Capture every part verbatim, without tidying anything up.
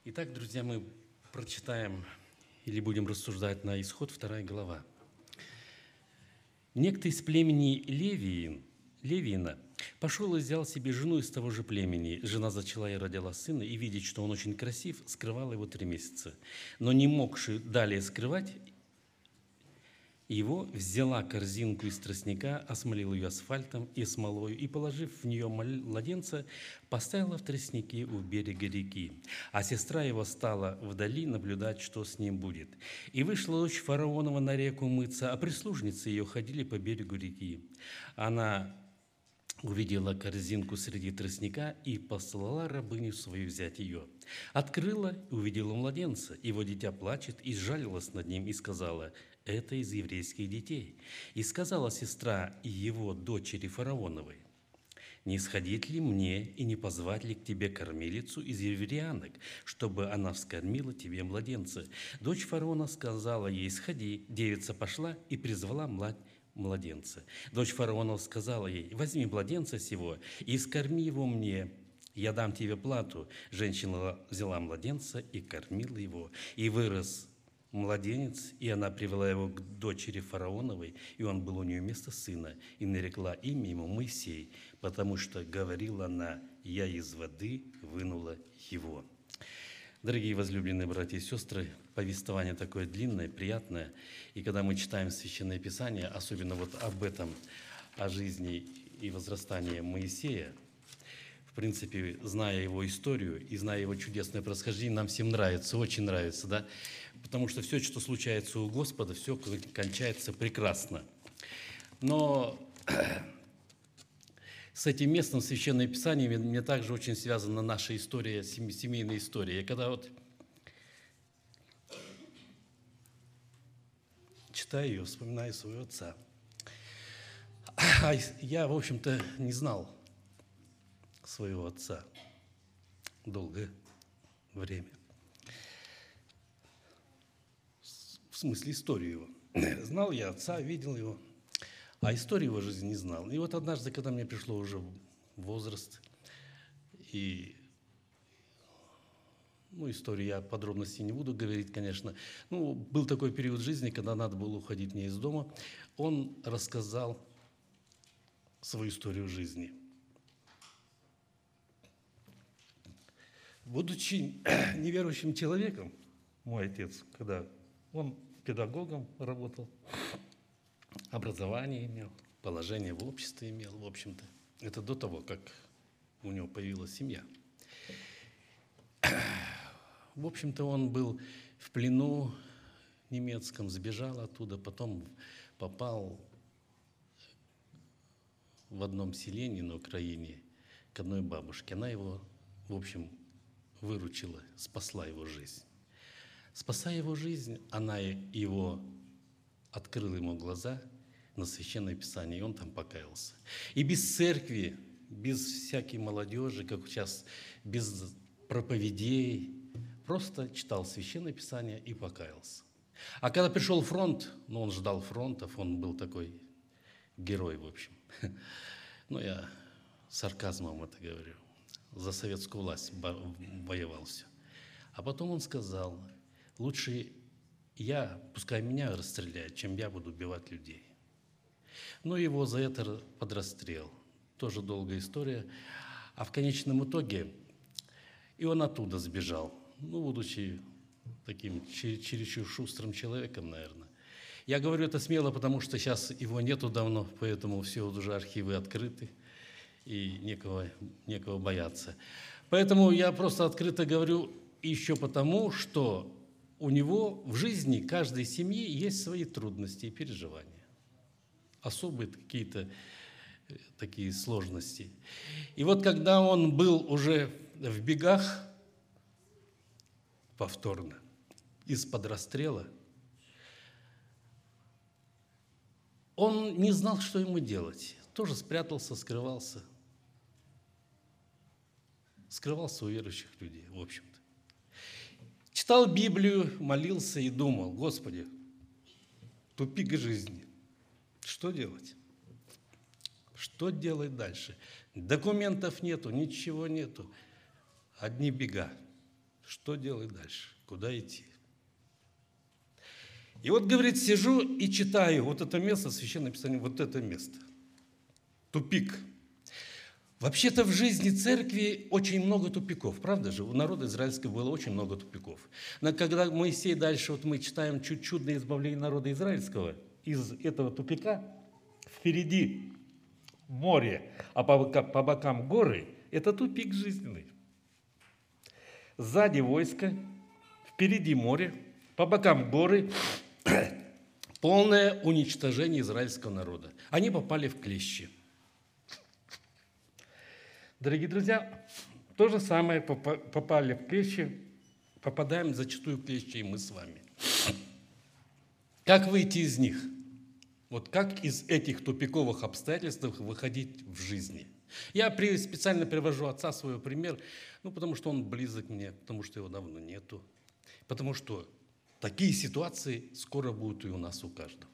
Итак, друзья, мы прочитаем или будем рассуждать на Исход, вторая глава. Некто из племени Левиин, Левиина пошел и взял себе жену из того же племени. Жена зачала и родила сына, и, видя, что он очень красив, скрывала его три месяца. Но не могши далее скрывать его, взяла корзинку из тростника, осмолила ее асфальтом и смолою, и, положив в нее младенца, поставила в тростнике у берега реки. А сестра его стала вдали наблюдать, что с ним будет. И вышла дочь фараонова на реку мыться, а прислужницы ее ходили по берегу реки. Она увидела корзинку среди тростника и послала рабыню свою взять ее. Открыла и увидела младенца, его дитя плачет, и сжалилась над ним, и сказала: «Это из еврейских детей». И сказала сестра его дочери фараоновой: «Не сходить ли мне и не позвать ли к тебе кормилицу из евреянок, чтобы она вскормила тебе младенца?» Дочь фараона сказала ей: «Сходи». Девица пошла и призвала младенца. младенца. Дочь фараона сказала ей: «Возьми младенца сего и скорми его мне, я дам тебе плату». Женщина взяла младенца и кормила его, и вырос младенец, и она привела его к дочери фараоновой, и он был у нее вместо сына, и нарекла имя ему Моисей, потому что говорила она: «Я из воды вынула его». Дорогие возлюбленные братья и сестры, повествование такое длинное, приятное, и когда мы читаем Священное Писание, особенно вот об этом, о жизни и возрастании Моисея, в принципе, зная его историю и зная его чудесное происхождение, нам всем нравится, очень нравится, да, потому что все, что случается у Господа, все кончается прекрасно. Но с этим местом Священное Писание мне также очень связана наша история, семейная история. И когда вот читаю ее, вспоминаю своего отца, я, в общем-то, не знал своего отца долгое время. В смысле, историю его. Знал я отца, видел его, а историю его жизни не знал. И вот однажды, когда мне пришло уже возраст, и, ну, историю я подробностей не буду говорить, конечно, ну, был такой период жизни, когда надо было уходить мне из дома, он рассказал свою историю жизни. Будучи неверующим человеком, мой отец, когда он педагогом работал, образование имел, положение в обществе имел, в общем-то. Это до того, как у него появилась семья. В общем-то, он был в плену немецком, сбежал оттуда, потом попал в одном селении на Украине к одной бабушке. Она его, в общем, выручила, спасла его жизнь. Спасая его жизнь, она его открыла ему глаза на Священное Писание, и он там покаялся. И без церкви, без всякой молодежи, как сейчас, без проповедей, просто читал Священное Писание и покаялся. А когда пришел фронт, ну, он ждал фронтов, он был такой герой, в общем. Ну, я сарказмом это говорю. За советскую власть воевал все. А потом он сказал: лучше я, пускай меня расстреляют, чем я буду убивать людей. Но его за это под расстрел. Тоже долгая история. А в конечном итоге и он оттуда сбежал. Ну, будучи таким чересчур шустрым человеком, наверное. Я говорю это смело, потому что сейчас его нету давно, поэтому все уже архивы открыты, и некого, некого бояться. Поэтому я просто открыто говорю еще потому, что у него в жизни каждой семьи есть свои трудности и переживания. Особые какие-то такие сложности. И вот когда он был уже в бегах повторно, из-под расстрела, он не знал, что ему делать. Тоже спрятался, скрывался. Скрывался у верующих людей, в общем-то. Читал Библию, молился и думал: Господи, тупик жизни. Что делать? Что делать дальше? Документов нету, ничего нету. Одни бега. Что делать дальше? Куда идти? И вот, говорит, сижу и читаю вот это место, Священное Писание, вот это место. Тупик. Вообще-то в жизни церкви очень много тупиков, правда же? У народа израильского было очень много тупиков. Но когда Моисей дальше, вот мы читаем чуть чудное избавление народа израильского, из этого тупика впереди море, а по бокам, по бокам горы, это тупик жизненный. Сзади войско, впереди море, по бокам горы, полное уничтожение израильского народа. Они попали в клещи. Дорогие друзья, то же самое попали в клещи, попадаем зачастую в клещи и мы с вами. Как выйти из них? Вот как из этих тупиковых обстоятельств выходить в жизни? Я специально привожу отца свой пример, ну, потому что он близок мне, потому что его давно нету, потому что такие ситуации скоро будут и у нас, у каждого.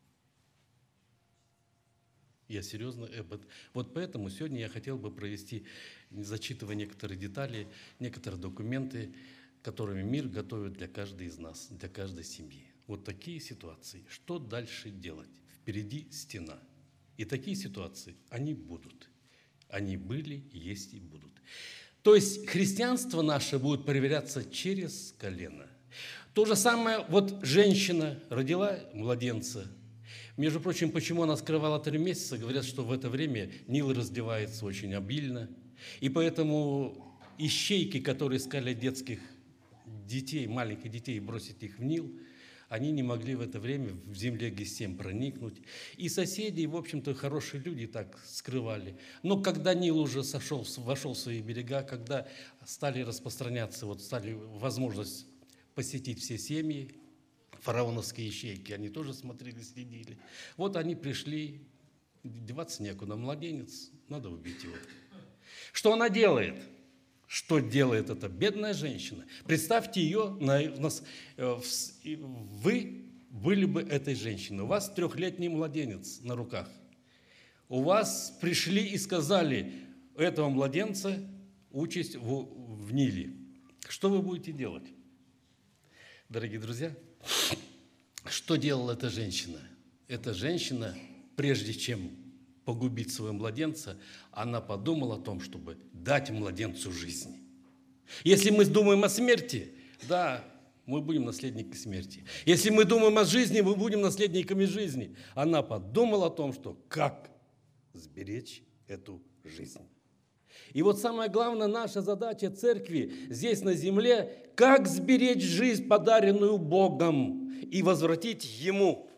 Я серьезно, вот поэтому сегодня я хотел бы провести, зачитывая некоторые детали, некоторые документы, которыми мир готовит для каждой из нас, для каждой семьи. Вот такие ситуации. Что дальше делать? Впереди стена. И такие ситуации, они будут. Они были, есть и будут. То есть христианство наше будет проверяться через колено. То же самое, вот женщина родила младенца. Между прочим, почему она скрывала три месяца? Говорят, что в это время Нил разливается очень обильно. И поэтому ищейки, которые искали детских детей, маленьких детей, бросить их в Нил, они не могли в это время в земле Гессем проникнуть. И соседи, в общем-то, хорошие люди так скрывали. Но когда Нил уже сошел, вошел в свои берега, когда стали распространяться, вот стали возможность посетить все семьи, фараоновские ищейки, они тоже смотрели, следили. Вот они пришли, деваться некуда, младенец, надо убить его. Что она делает? Что делает эта бедная женщина? Представьте ее, на, нас, э, в, вы были бы этой женщиной, у вас трехлетний младенец на руках. У вас пришли и сказали, этого младенца участь в, в Ниле. Что вы будете делать? Дорогие друзья, что делала эта женщина? Эта женщина, прежде чем погубить своего младенца, она подумала о том, чтобы дать младенцу жизнь. Если мы думаем о смерти, да, мы будем наследниками смерти. Если мы думаем о жизни, мы будем наследниками жизни. Она подумала о том, что как сберечь эту жизнь. И вот самая главная наша задача церкви здесь на земле, как сберечь жизнь, подаренную Богом, и возвратить Ему.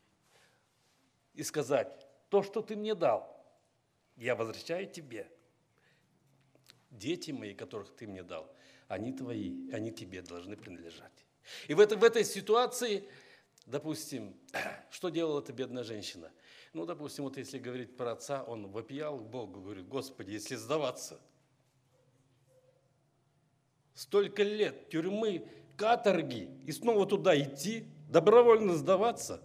И сказать, то, что ты мне дал, я возвращаю тебе. Дети мои, которых ты мне дал, они твои, они тебе должны принадлежать. И в, это, в этой ситуации, допустим, что делала эта бедная женщина? Ну, допустим, вот если говорить про отца, он вопиял к Богу, говорит, Господи, если сдаваться, столько лет тюрьмы, каторги, и снова туда идти, добровольно сдаваться,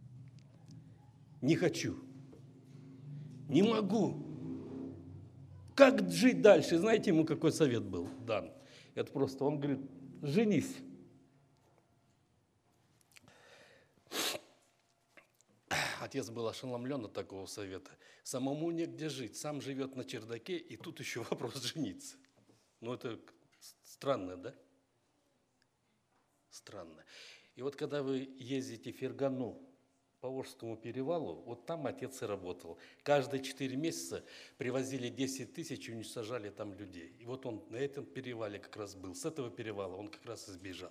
не хочу, не могу. Как жить дальше? Знаете, ему какой совет был дан? Это просто, он говорит, женись. Отец был ошеломлен от такого совета. Самому негде жить, сам живет на чердаке, и тут еще вопрос жениться. Ну, это странно, да? Странно. И вот когда вы ездите в Фергану, по Волжскому перевалу, вот там отец и работал. Каждые четыре месяца привозили десять тысяч и уничтожали там людей. И вот он на этом перевале как раз был. С этого перевала он как раз и сбежал.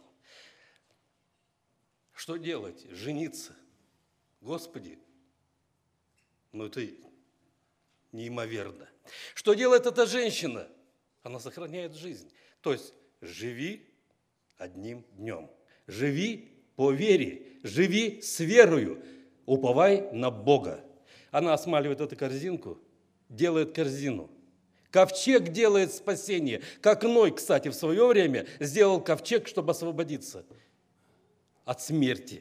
Что делать? Жениться. Господи, ну это неимоверно. Что делает эта женщина? Она сохраняет жизнь. То есть живи одним днем. Живи по вере, живи с верою, уповай на Бога. Она осмаливает эту корзинку, делает корзину. Ковчег делает спасение. Как Ной, кстати, в свое время сделал ковчег, чтобы освободиться от смерти.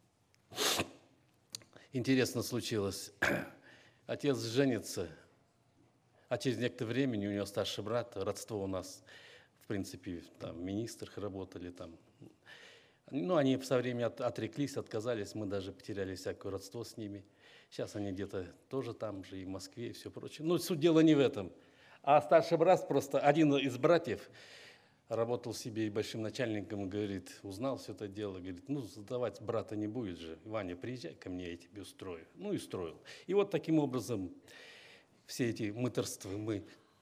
Интересно случилось. Отец женится, а через некоторое время у него старший брат, родство у нас принципе, там, в министрах работали там. Ну, они со временем от, отреклись, отказались, мы даже потеряли всякое родство с ними. Сейчас они где-то тоже там же, и в Москве, и все прочее. Но суть дела не в этом. А старший брат, просто один из братьев, работал себе и большим начальником, говорит, узнал все это дело, говорит, ну, сдавать брата не будет же, Ваня, приезжай ко мне, я тебе устрою. Ну, и устроил. И вот таким образом все эти мытарства мы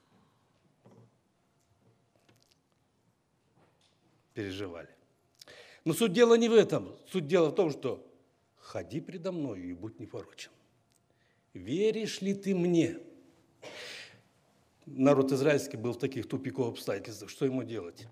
переживали. Но суть дела не в этом. Суть дела в том, что ходи предо мною и будь непорочен. Веришь ли ты мне? Народ израильский был в таких тупиковых обстоятельствах. Что ему делать?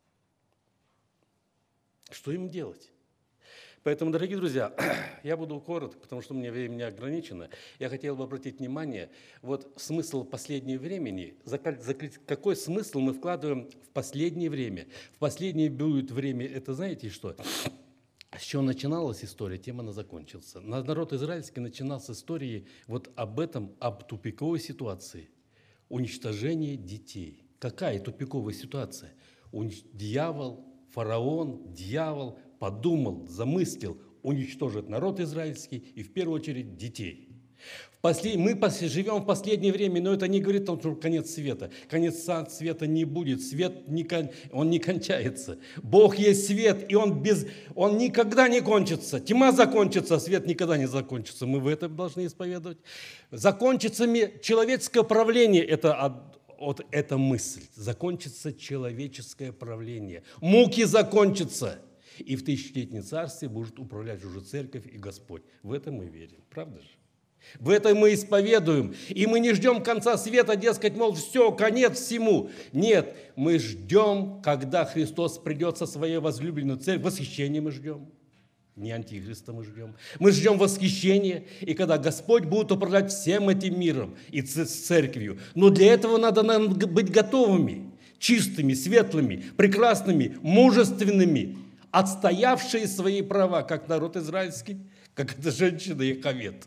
Что им делать? Поэтому, дорогие друзья, я буду коротко, потому что у меня время не ограничено. Я хотел бы обратить внимание, вот смысл последнего времени, какой смысл мы вкладываем в последнее время. В последнее будет время, это знаете что? С чего начиналась история, тем она закончилась. Народ израильский начинал с истории вот об этом, об тупиковой ситуации. Уничтожение детей. Какая тупиковая ситуация? Дьявол, фараон, дьявол подумал, замыслил уничтожить народ израильский и в первую очередь детей. В послед... Мы живем в последнее время, но это не говорит о том, что конец света. Конец света не будет, свет не кон... он не кончается. Бог есть свет, и он, без... он никогда не кончится. Тьма закончится, а свет никогда не закончится. Мы в этом должны исповедовать. Закончится человеческое правление, это, вот эта мысль. Закончится человеческое правление. Муки закончатся. И в тысячелетнем царстве будет управлять уже церковь и Господь. В это мы верим. Правда же? В это мы исповедуем. И мы не ждем конца света, дескать, мол, все, конец всему. Нет, мы ждем, когда Христос придет со своей возлюбленной церковью. Восхищение мы ждем. Не антихриста мы ждем. Мы ждем восхищения. И когда Господь будет управлять всем этим миром и церковью. Но для этого надо нам быть готовыми. Чистыми, светлыми, прекрасными, мужественными. Отстоявшие свои права, как народ израильский, как эта женщина Яховед.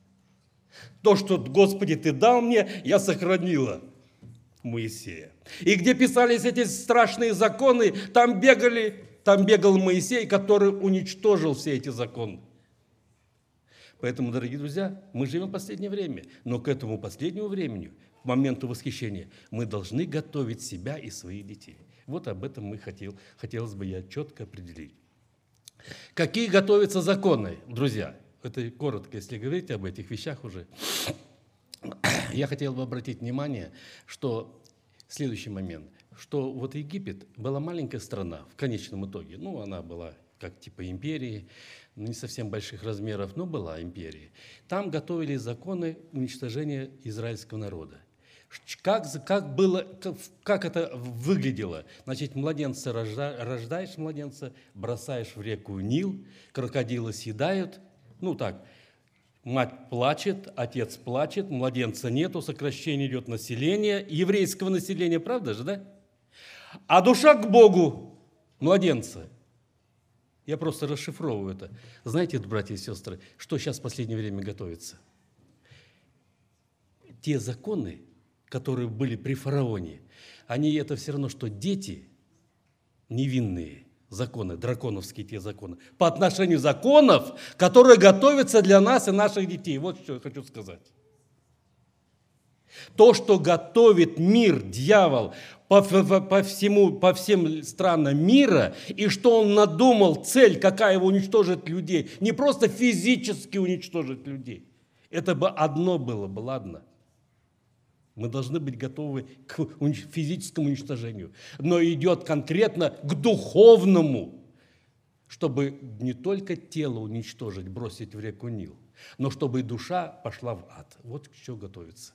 То, что, Господи, Ты дал мне, я сохранила Моисея. И где писались эти страшные законы, там бегали, там бегал Моисей, который уничтожил все эти законы. Поэтому, дорогие друзья, мы живем в последнее время, но к этому последнему времени, к моменту восхищения, мы должны готовить себя и своих детей. Вот об этом мы хотел, хотелось бы я четко определить. Какие готовятся законы, друзья? Это коротко, если говорить об этих вещах уже. Я хотел бы обратить внимание, что следующий момент, что вот Египет была маленькая страна в конечном итоге. Ну, она была как типа империи, не совсем больших размеров, но была империей. Там готовили законы уничтожения израильского народа. Как, как, было, как, как это выглядело? Значит, младенца рожда, рождаешь младенца, бросаешь в реку Нил, крокодилы съедают. Ну так, мать плачет, отец плачет, младенца нету, сокращение идет населения, еврейского населения, правда же, да? А душа к Богу младенца. Я просто расшифровываю это. Знаете, братья и сестры, что сейчас в последнее время готовится? Те законы, которые были при фараоне, они это все равно, что дети невинные, законы, драконовские те законы, по отношению законов, которые готовятся для нас и наших детей. Вот что я хочу сказать. То, что готовит мир, дьявол, по, по, по, всему, по всем странам мира, и что он надумал, цель, какая его уничтожит людей, не просто физически уничтожить людей. Это бы одно было бы, ладно. Мы должны быть готовы к физическому уничтожению. Но идет конкретно к духовному, чтобы не только тело уничтожить, бросить в реку Нил, но чтобы и душа пошла в ад. Вот к чему готовится.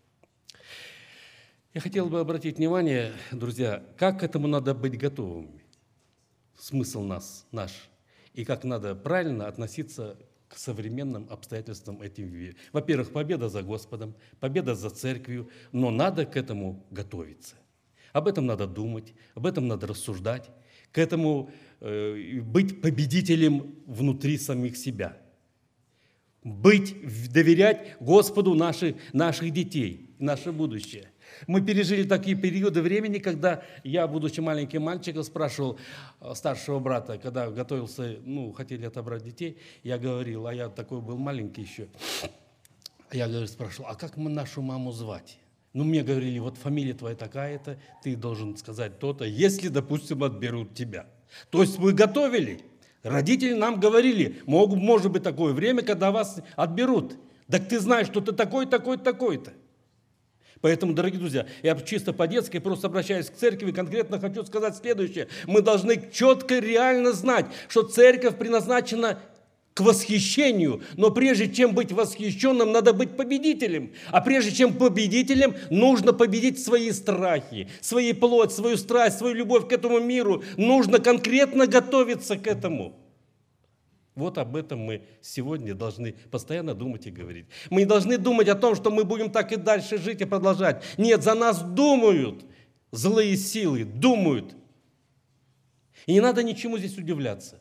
Я хотел бы обратить внимание, друзья, как к этому надо быть готовыми. Смысл нас, наш. И как надо правильно относиться к современным обстоятельствам этих вещей. Во-первых, победа за Господом, победа за церковью, но надо к этому готовиться. Об этом надо думать, об этом надо рассуждать, к этому э, быть победителем внутри самих себя. Быть, доверять Господу наши, наших детей, наше будущее. Мы пережили такие периоды времени, когда я, будучи маленьким мальчиком, спрашивал старшего брата, когда готовился, ну, хотели отобрать детей, я говорил, а я такой был маленький еще, я говорю, спрашивал, а как мы нашу маму звать? Ну, мне говорили, вот фамилия твоя такая-то, ты должен сказать то-то, если, допустим, отберут тебя. То есть мы готовили. Родители нам говорили, мог, может быть такое время, когда вас отберут. Так ты знаешь, что ты такой, такой, такой-то. Поэтому, дорогие друзья, я чисто по-детски просто обращаюсь к церкви, конкретно хочу сказать следующее. Мы должны четко, реально знать, что церковь предназначена к восхищению, но прежде чем быть восхищенным, надо быть победителем. А прежде чем победителем, нужно победить свои страхи, свои плоть, свою страсть, свою любовь к этому миру. Нужно конкретно готовиться к этому. Вот об этом мы сегодня должны постоянно думать и говорить. Мы не должны думать о том, что мы будем так и дальше жить и продолжать. Нет, за нас думают злые силы, думают. И не надо ничему здесь удивляться.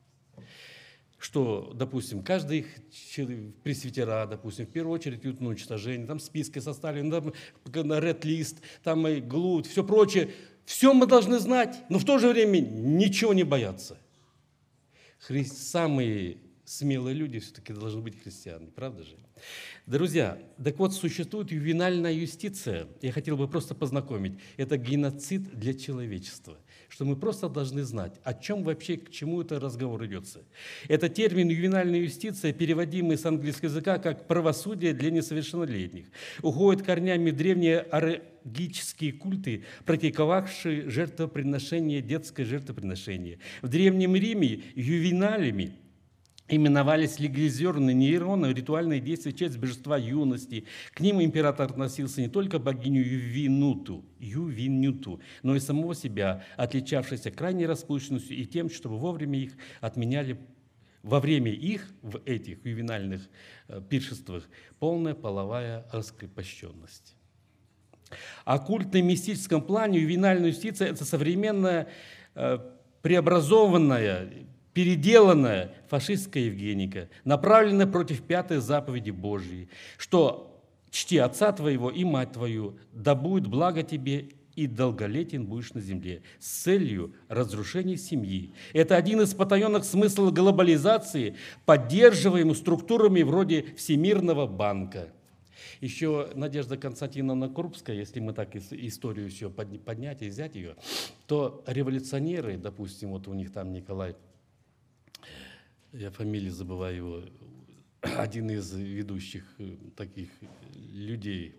Что, допустим, каждый их пресвитера, допустим, в первую очередь идут на уничтожение, там списки составлены, там ред-лист, там и глут, все прочее. Все мы должны знать, но в то же время ничего не бояться. Хри... Самые смелые люди все-таки должны быть христианами, правда же? Друзья, так вот, существует ювенальная юстиция, я хотел бы просто познакомить, это геноцид для человечества, что мы просто должны знать, о чем вообще, к чему это разговор идется. Это термин ювенальная юстиция, переводимый с английского языка как правосудие для несовершеннолетних, уходит корнями в древние аргические культы, практиковавшие жертвоприношение, детское жертвоприношение. В Древнем Риме ювеналями именовались легализированные нейроны, ритуальные действия в честь божества юности. К ним император относился не только богиню Ювинуту, Ювинюту, но и самого себя, отличавшегося крайней распущенностью и тем, чтобы вовремя их отменяли, во время их, в этих ювенальных пиршествах, полная половая раскрепощенность. В оккультно-мистическом плане ювенальная юстиция – это современная, преобразованная, переделанная фашистская Евгеника, направленная против пятой заповеди Божьей, что «чти отца твоего и мать твою, да будет благо тебе и долголетен будешь на земле», с целью разрушения семьи. Это один из потаенных смыслов глобализации, поддерживаемый структурами вроде Всемирного банка. Еще Надежда Константиновна Крупская, если мы так историю еще поднять и взять ее, то революционеры, допустим, вот у них там Николай, я фамилию забываю его, один из ведущих таких людей,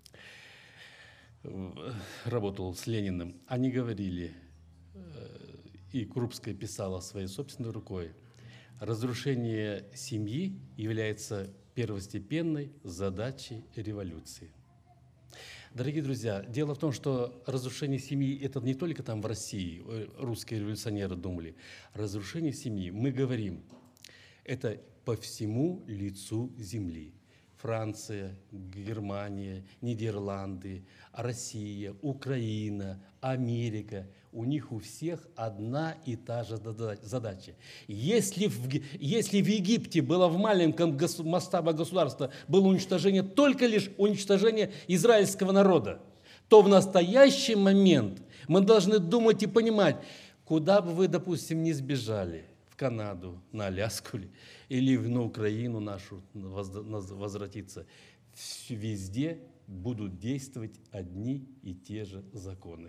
работал с Лениным, они говорили, и Крупская писала своей собственной рукой, разрушение семьи является первостепенной задачей революции. Дорогие друзья, дело в том, что разрушение семьи – это не только там в России, русские революционеры думали. Разрушение семьи, мы говорим, это по всему лицу земли. Франция, Германия, Нидерланды, Россия, Украина, Америка. У них у всех одна и та же задача. Если в, если в Египте было в маленьком масштабе государства было уничтожение, только лишь уничтожение израильского народа, то в настоящий момент мы должны думать и понимать, куда бы вы, допустим, не сбежали, в Канаду, на Аляску или на Украину нашу возвратиться, везде будут действовать одни и те же законы.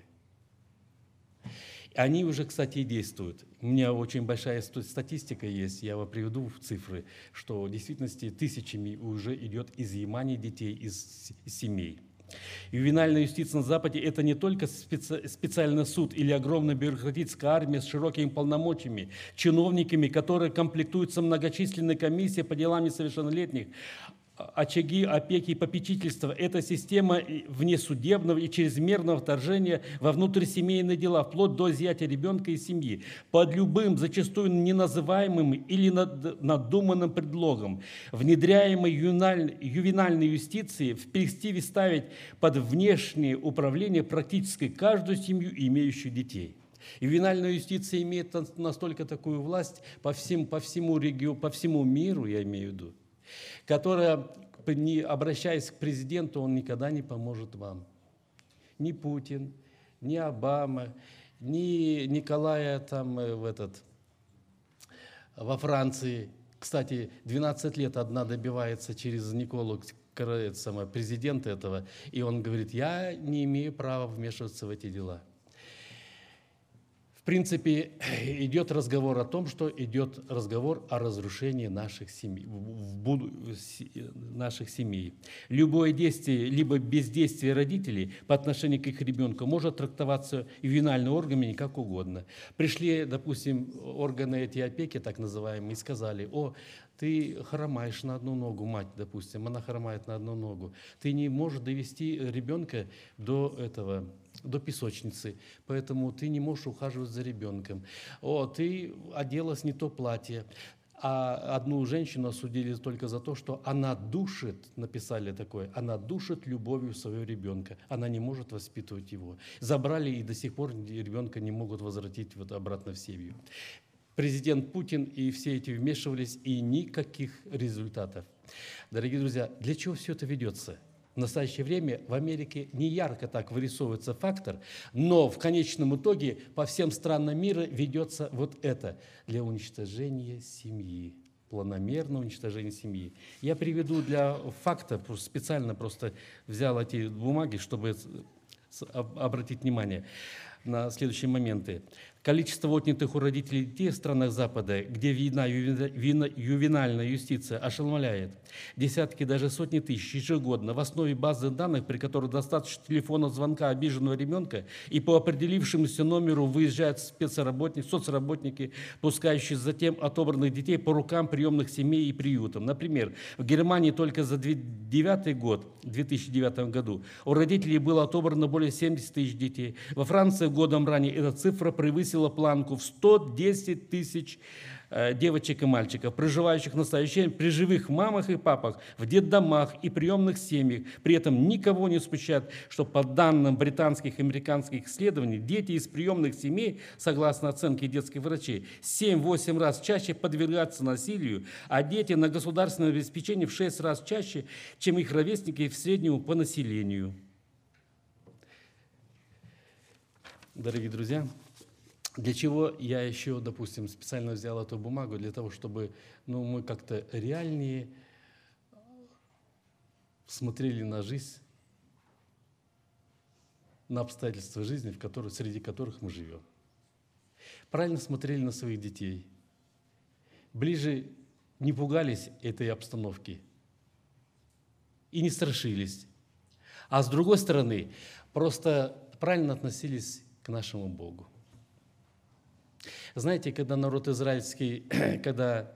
Они уже, кстати, и действуют. У меня очень большая статистика есть, я вам приведу в цифры, что в действительности тысячами уже идет изъятие детей из семей. Ювенальная юстиция на Западе – это не только специ... специальный суд или огромная бюрократическая армия с широкими полномочиями, чиновниками, которые комплектуются многочисленной комиссией по делам несовершеннолетних, очаги опеки и попечительства. Это система внесудебного и чрезмерного вторжения во внутрисемейные дела, вплоть до изъятия ребенка из семьи, под любым, зачастую неназываемым или надуманным предлогом, внедряемой ювенальной юстиции в перспективе ставить под внешнее управление практически каждую семью, имеющую детей. Ювенальная юстиция имеет настолько такую власть по, всем, по всему региону, по всему миру, я имею в виду, которая, не обращаясь к президенту, он никогда не поможет вам. ни Путин, ни Обама, ни Николая там в этот, во Франции. Кстати, двенадцать лет одна добивается через Николу президента этого, и он говорит, я не имею права вмешиваться в эти дела. В принципе, идет разговор о том, что идет разговор о разрушении наших семей, наших семей. Любое действие, либо бездействие родителей по отношению к их ребенку может трактоваться ювенальными органами как угодно. Пришли, допустим, органы эти опеки, так называемые, и сказали, о, ты хромаешь на одну ногу, мать, допустим, она хромает на одну ногу. Ты не можешь довести ребенка до этого, до песочницы, поэтому ты не можешь ухаживать за ребенком. О, ты оделась не то платье. А одну женщину осудили только за то, что она душит, написали такое, она душит любовью своего ребенка, она не может воспитывать его. Забрали и до сих пор ребенка не могут возвратить вот обратно в семью. Президент Путин и все эти вмешивались, и никаких результатов. Дорогие друзья, для чего все это ведется? В настоящее время в Америке не ярко так вырисовывается фактор, но в конечном итоге по всем странам мира ведется вот это для уничтожения семьи, планомерного уничтожения семьи. Я приведу для факта, специально просто взял эти бумаги, чтобы обратить внимание на следующие моменты. Количество отнятых у родителей детей в странах Запада, где видна ювенальная юстиция, ошеломляет. Десятки, даже сотни тысяч ежегодно в основе базы данных, при которой достаточно телефонного звонка обиженного ребенка, и по определившемуся номеру выезжают спецработники, соцработники, пускающие затем отобранных детей по рукам приемных семей и приютов. Например, в Германии только за две тысячи девятый год, в две тысячи девятом году у родителей было отобрано более семидесяти тысяч детей. Во Франции годом ранее эта цифра превысила планку в сто десять тысяч э, девочек и мальчиков, проживающих в настоящее время при живых мамах и папах, в детдомах и приемных семьях. При этом никого не смущает, что по данным британских и американских исследований, дети из приемных семей, согласно оценке детских врачей, семь-восемь раз чаще подвергаются насилию, а дети на государственном обеспечении в шесть раз чаще, чем их ровесники в среднем по населению. Дорогие друзья, для чего я еще, допустим, специально взял эту бумагу? Для того, чтобы ну, мы как-то реальнее смотрели на жизнь, на обстоятельства жизни, в которых, среди которых мы живем. Правильно смотрели на своих детей. Ближе не пугались этой обстановки и не страшились. А с другой стороны, просто правильно относились к нашему Богу. Знаете, когда народ израильский, когда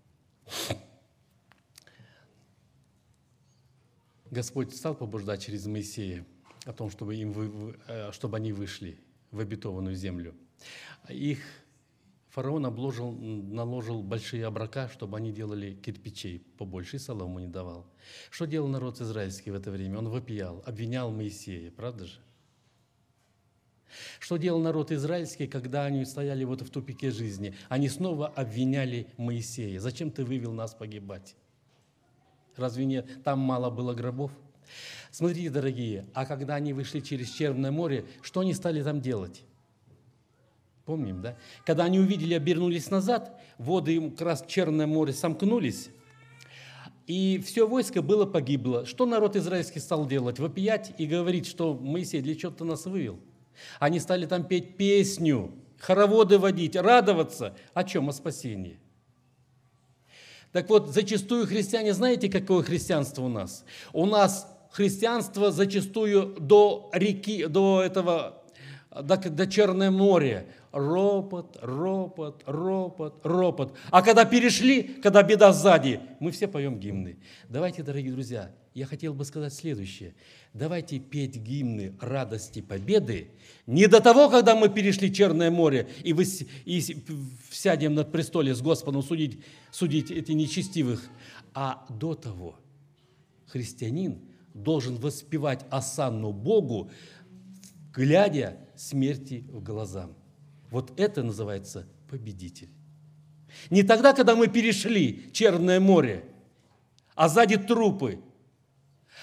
Господь стал побуждать через Моисея о том, чтобы, им вы, чтобы они вышли в обетованную землю, их фараон обложил, наложил большие оброка, чтобы они делали кирпичей побольше, и солому не давал. Что делал народ израильский в это время? Он вопиял, обвинял Моисея, правда же? Что делал народ израильский, когда они стояли вот в тупике жизни? Они снова обвиняли Моисея. Зачем ты вывел нас погибать? Разве не там мало было гробов? Смотрите, дорогие, а когда они вышли через Черное море, что они стали там делать? Помним, да? Когда они увидели, обернулись назад, воды им как раз Черное море сомкнулись, и все войско было погибло. Что народ израильский стал делать? Вопиять и говорить, что Моисей, для чего ты нас вывел? Они стали там петь песню, хороводы водить, радоваться. О чем? О спасении. Так вот, зачастую христиане, знаете, какое христианство у нас? У нас христианство зачастую до реки, до этого, до, до Черное море. Ропот, ропот, ропот, ропот. А когда перешли, когда беда сзади, мы все поем гимны. Давайте, дорогие друзья, я хотел бы сказать следующее. Давайте петь гимны радости победы не до того, когда мы перешли Черное море и, вы, и сядем на престоле с Господом судить, судить этих нечестивых, а до того христианин должен воспевать осанну Богу, глядя смерти в глаза. Вот это называется победитель. Не тогда, когда мы перешли Черное море, а сзади трупы.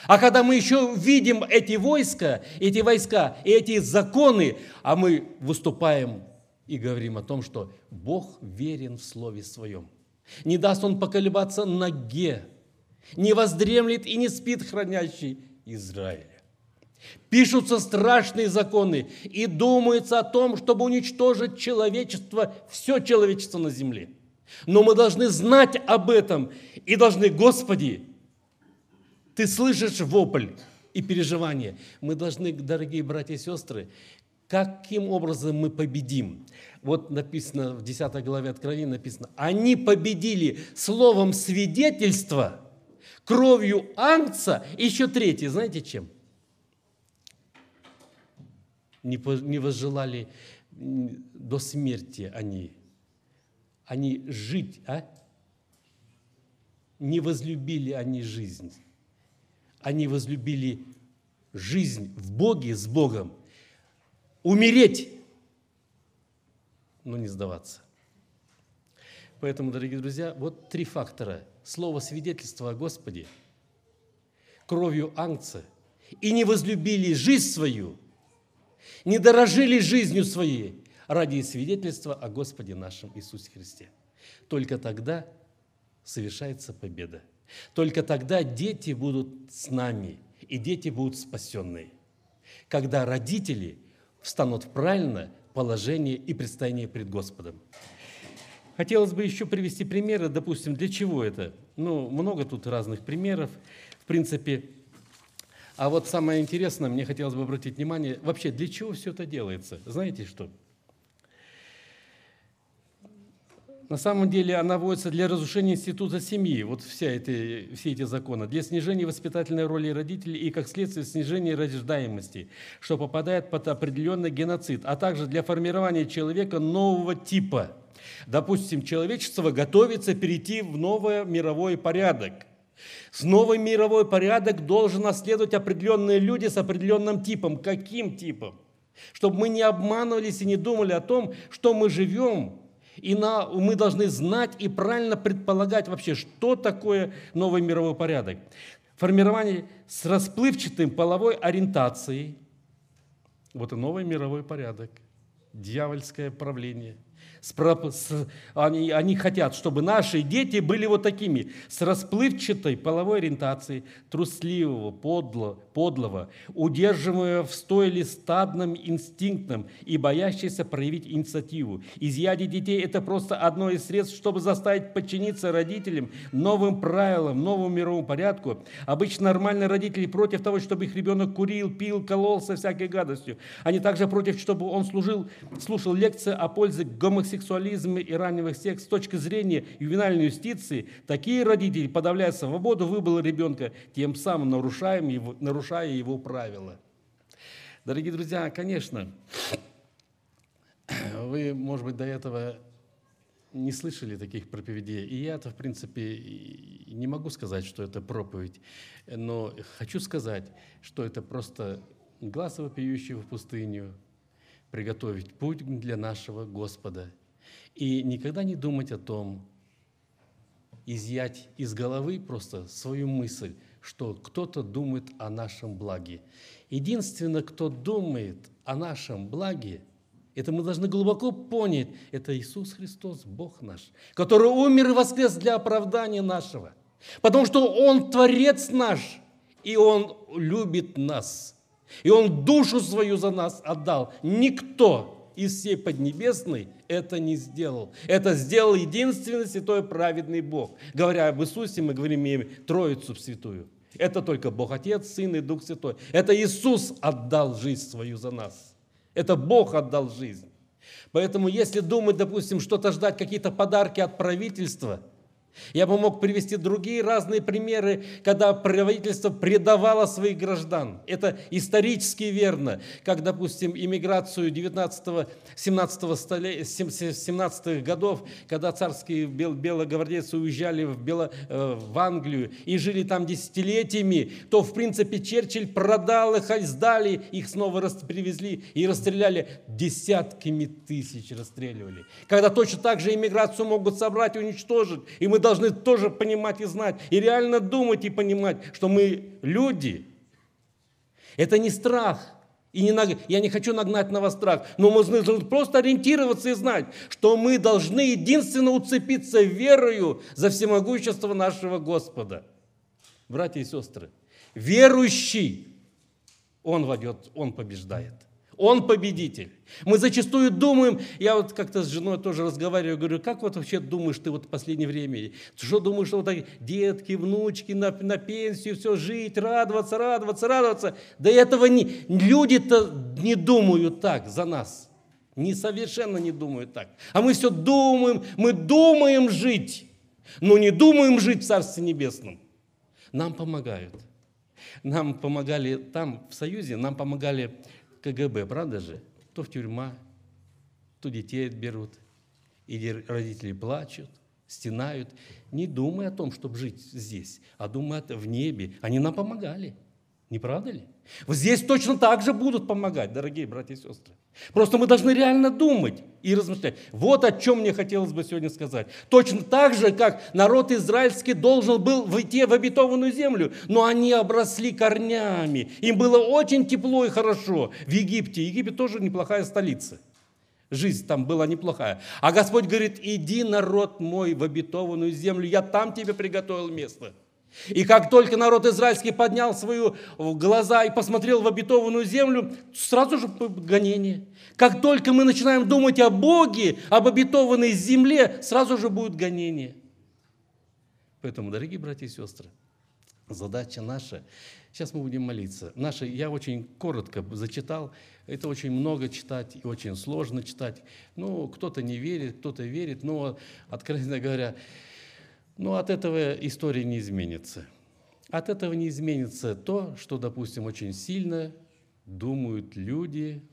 А когда мы еще видим эти войска, эти войска и эти законы, а мы выступаем и говорим о том, что Бог верен в Слове Своем. Не даст Он поколебаться ноге, не воздремлет и не спит хранящий Израиля. Пишутся страшные законы и думается о том, чтобы уничтожить человечество, все человечество на земле. Но мы должны знать об этом и должны, Господи, Ты слышишь вопль и переживание. Мы должны, дорогие братья и сестры, каким образом мы победим? Вот написано в десятой главе Откровения, написано, они победили словом свидетельства, кровью Агнца, еще третье, знаете чем? Не возжелали до смерти они, они жить, а? Не возлюбили они жизнь. Они возлюбили жизнь в Боге, с Богом. Умереть, но не сдаваться. Поэтому, дорогие друзья, вот три фактора. Слово свидетельства о Господе, кровью Агнца, и не возлюбили жизнь свою, не дорожили жизнью своей ради свидетельства о Господе нашем Иисусе Христе. Только тогда совершается победа. Только тогда дети будут с нами, и дети будут спасенные. Когда родители встанут в правильное положение и предстояние пред Господом. Хотелось бы еще привести примеры, допустим, для чего это? Ну, много тут разных примеров, в принципе. А вот самое интересное, мне хотелось бы обратить внимание, вообще, для чего все это делается? Знаете что? На самом деле она вводится для разрушения института семьи, вот вся эти, все эти законы, для снижения воспитательной роли родителей и, как следствие, снижения рождаемости, что попадает под определенный геноцид, а также для формирования человека нового типа. Допустим, человечество готовится перейти в новый мировой порядок. С новый мировой порядок должен наследовать определенные люди с определенным типом. Каким типом? Чтобы мы не обманывались и не думали о том, что мы живем. И на, мы должны знать и правильно предполагать вообще, что такое новый мировой порядок. Формирование с расплывчатым половой ориентацией. Вот и новый мировой порядок. Дьявольское правление. С, с, они, они хотят, чтобы наши дети были вот такими, с расплывчатой половой ориентацией, трусливого, подло, подлого, удерживаемого в стойле стадным инстинктом и боящийся проявить инициативу. Изъятие детей – это просто одно из средств, чтобы заставить подчиниться родителям новым правилам, новому мировому порядку. Обычно нормальные родители против того, чтобы их ребенок курил, пил, кололся всякой гадостью. Они также против, чтобы он служил, слушал лекции о пользе гомосексуализма, сексуализма и раннего секса с точки зрения ювенальной юстиции. Такие родители подавляют свободу выбора ребенка, тем самым нарушая его, нарушая его правила. Дорогие друзья, конечно, вы, может быть, до этого не слышали таких проповедей. И я-то, в принципе, не могу сказать, что это проповедь, но хочу сказать, что это просто глаз вопиющий в пустыню, приготовить путь для нашего Господа. И никогда не думать о том, изъять из головы просто свою мысль, что кто-то думает о нашем благе. Единственное, кто думает о нашем благе, это мы должны глубоко понять, это Иисус Христос, Бог наш, который умер и воскрес для оправдания нашего. Потому что Он Творец наш, и Он любит нас. И Он душу свою за нас отдал. Никто из всей Поднебесной это не сделал. Это сделал единственный святой праведный Бог. Говоря об Иисусе, мы говорим имя Троицу Святую. Это только Бог Отец, Сын и Дух Святой. Это Иисус отдал жизнь свою за нас. Это Бог отдал жизнь. Поэтому если думать, допустим, что-то ждать, какие-то подарки от правительства, я бы мог привести другие разные примеры, когда правительство предавало своих граждан. Это исторически верно, как, допустим, иммиграцию девятнадцатого-семнадцатого семнадцатых годов, когда царские бел- белогвардейцы уезжали в, Бело- э, в Англию и жили там десятилетиями, то, в принципе, Черчилль продал их, сдали, их снова рас- привезли и расстреляли. Десятками тысяч расстреливали. Когда точно так же иммиграцию могут собрать и уничтожить, и мы должны тоже понимать и знать, и реально думать и понимать, что мы люди. Это не страх. И не, я не хочу нагнать на вас страх, но мы должны просто ориентироваться и знать, что мы должны единственно уцепиться верою за всемогущество нашего Господа. Братья и сестры, верующий, он войдет, он побеждает. Он победитель. Мы зачастую думаем, я вот как-то с женой тоже разговариваю, говорю, как вот вообще думаешь ты вот в последнее время? Что думаешь, что вот так детки, внучки на, на пенсию, все жить, радоваться, радоваться, радоваться? Да этого не, люди-то не думают так за нас. Не совершенно не думают так. А мы все думаем, мы думаем жить, но не думаем жить в Царстве Небесном. Нам помогают. Нам помогали там, в Союзе, нам помогали КГБ, правда же? То в тюрьма, то детей отберут, и родители плачут, стенают, не думая о том, чтобы жить здесь, а думая в небе. Они нам помогали, не правда ли? Вот здесь точно так же будут помогать, дорогие братья и сестры. Просто мы должны реально думать и размышлять. Вот о чем мне хотелось бы сегодня сказать. Точно так же, как народ израильский должен был войти в обетованную землю, но они обросли корнями. Им было очень тепло и хорошо в Египте. Египет тоже неплохая столица. Жизнь там была неплохая. А Господь говорит, иди, народ мой, в обетованную землю, я там тебе приготовил место. И как только народ израильский поднял свои глаза и посмотрел в обетованную землю, сразу же гонение. Как только мы начинаем думать о Боге, об обетованной земле, сразу же будет гонение. Поэтому, дорогие братья и сестры, задача наша, сейчас мы будем молиться. Наша, я очень коротко зачитал, это очень много читать и очень сложно читать. Ну, кто-то не верит, кто-то верит, но, откровенно говоря, но от этого история не изменится. От этого не изменится то, что, допустим, очень сильно думают люди,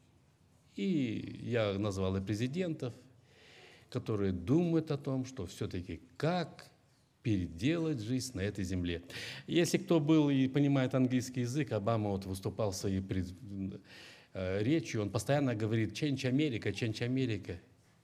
и я назвал и президентов, которые думают о том, что все-таки как переделать жизнь на этой земле. Если кто был и понимает английский язык, Обама вот выступал в своей пред... речью, он постоянно говорит «Change America, Change America».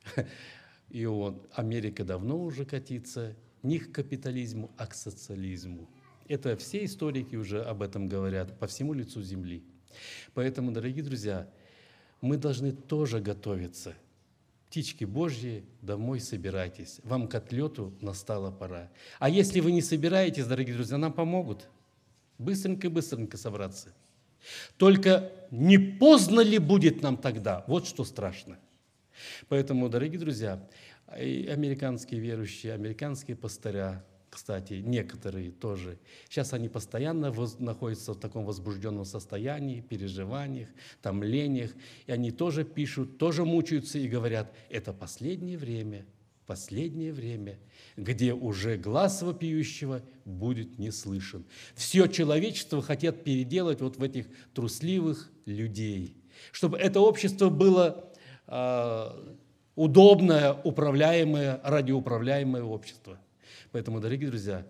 И он, Америка давно уже катится не к капитализму, а к социализму. Это все историки уже об этом говорят по всему лицу земли. Поэтому, дорогие друзья, мы должны тоже готовиться. Птички Божьи, домой собирайтесь. Вам к отлету настала пора. А если вы не собираетесь, дорогие друзья, нам помогут. Быстренько-быстренько собраться. Только не поздно ли будет нам тогда? Вот что страшно. Поэтому, дорогие друзья, и американские верующие, американские пастыря, кстати, некоторые тоже, сейчас они постоянно воз, находятся в таком возбужденном состоянии, переживаниях, томлениях, и они тоже пишут, тоже мучаются и говорят, это последнее время, последнее время, где уже глас вопиющего будет не слышен. Все человечество хотят переделать вот в этих трусливых людей, чтобы это общество было э, удобное, управляемое, радиоуправляемое общество. Поэтому, дорогие друзья,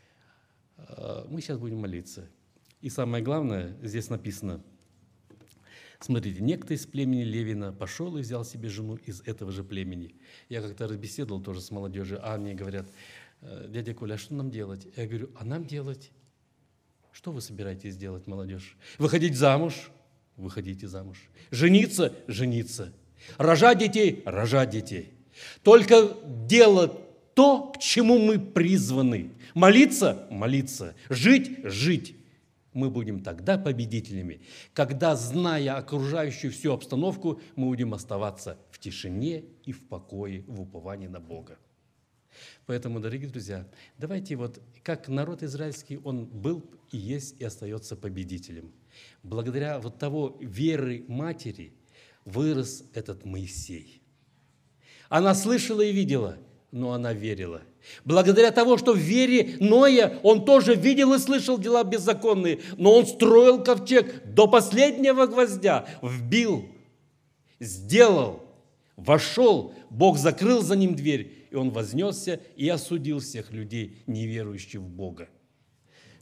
мы сейчас будем молиться. И самое главное, здесь написано, смотрите, некто из племени Левина пошел и взял себе жену из этого же племени. Я как-то разбеседовал тоже с молодежью, а мне говорят, дядя Коля, а что нам делать? Я говорю, а нам делать? Что вы собираетесь делать, молодежь? Выходить замуж? Выходите замуж. Жениться? Жениться. Рожать детей? Рожать детей. Только делать то, к чему мы призваны. Молиться? Молиться. Жить? Жить. Мы будем тогда победителями, когда, зная окружающую всю обстановку, мы будем оставаться в тишине и в покое, в уповании на Бога. Поэтому, дорогие друзья, давайте вот, как народ израильский, он был и есть и остается победителем. Благодаря вот того веры матери вырос этот Моисей. Она слышала и видела, но она верила. Благодаря тому, что в вере Ноя он тоже видел и слышал дела беззаконные, но он строил ковчег до последнего гвоздя, вбил, сделал, вошел, Бог закрыл за ним дверь, и он вознесся и осудил всех людей, неверующих в Бога.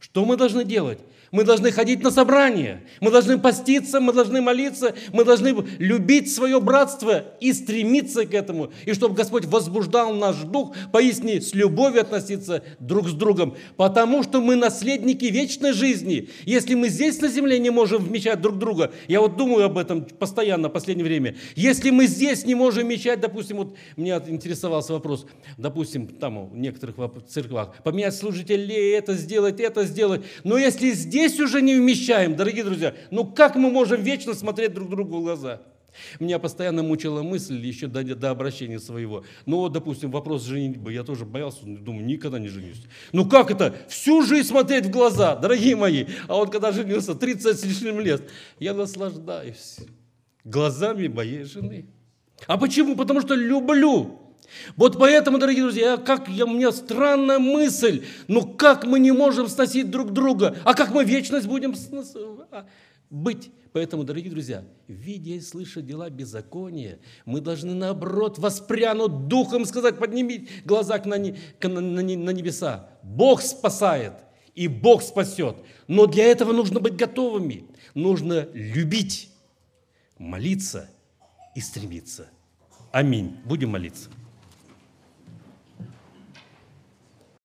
Что мы должны делать? Мы должны ходить на собрания, мы должны поститься, мы должны молиться, мы должны любить свое братство и стремиться к этому. И чтобы Господь возбуждал наш дух, поистине с любовью относиться друг с другом. Потому что мы наследники вечной жизни. Если мы здесь на земле не можем вмещать друг друга, я вот думаю об этом постоянно в последнее время. Если мы здесь не можем вмещать, допустим, вот меня интересовался вопрос, допустим, там в некоторых церквах, поменять служителей, это сделать, это сделать. Но если здесь Здесь уже не вмещаем, дорогие друзья. Ну как мы можем вечно смотреть друг другу в глаза? Меня постоянно мучила мысль еще до, до обращения своего. Ну вот, допустим, вопрос женитьбы. Я тоже боялся, думаю, никогда не женюсь. Ну как это? Всю жизнь смотреть в глаза, дорогие мои. А вот когда женился, тридцать с лишним лет, я наслаждаюсь глазами моей жены. А почему? Потому что люблю. Вот поэтому, дорогие друзья, как я, у меня странная мысль, ну как мы не можем сносить друг друга, а как мы вечность будем снос... быть? Поэтому, дорогие друзья, видя и слыша дела беззакония, мы должны, наоборот, воспрянуть духом, сказать, подними глаза на, не... на, на, на небеса. Бог спасает, и Бог спасет. Но для этого нужно быть готовыми. Нужно любить, молиться и стремиться. Аминь. Будем молиться.